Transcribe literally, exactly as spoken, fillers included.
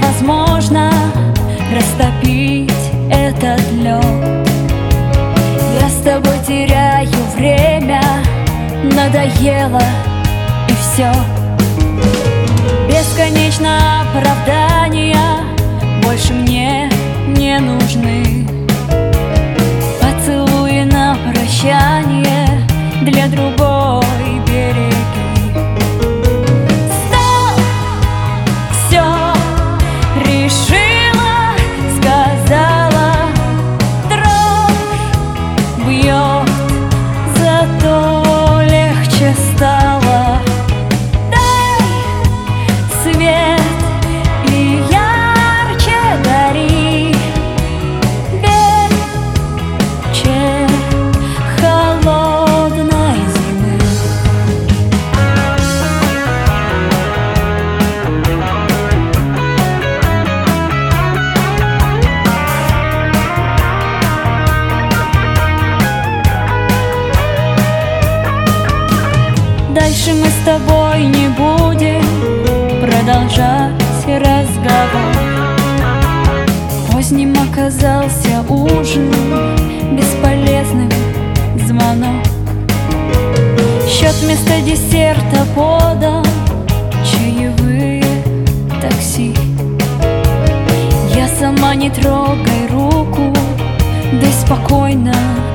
невозможно растопить этот лед. Я с тобой теряю время, надоело и все. Бесконечно оправдания больше мне не нужны. Поцелуи на прощание для другой береги. Стоп! Все решила, сказала. Дрожь бьет, зато легче стало. Дай свет и ярче гори. Вечер холодной зимы. Дальше мы с тобой не будем продолжать разговор. Поздним оказался ужин, бесполезным звонок. Счет вместо десерта подан, чаевые, такси. Я сама, не трогай руку, да спокойно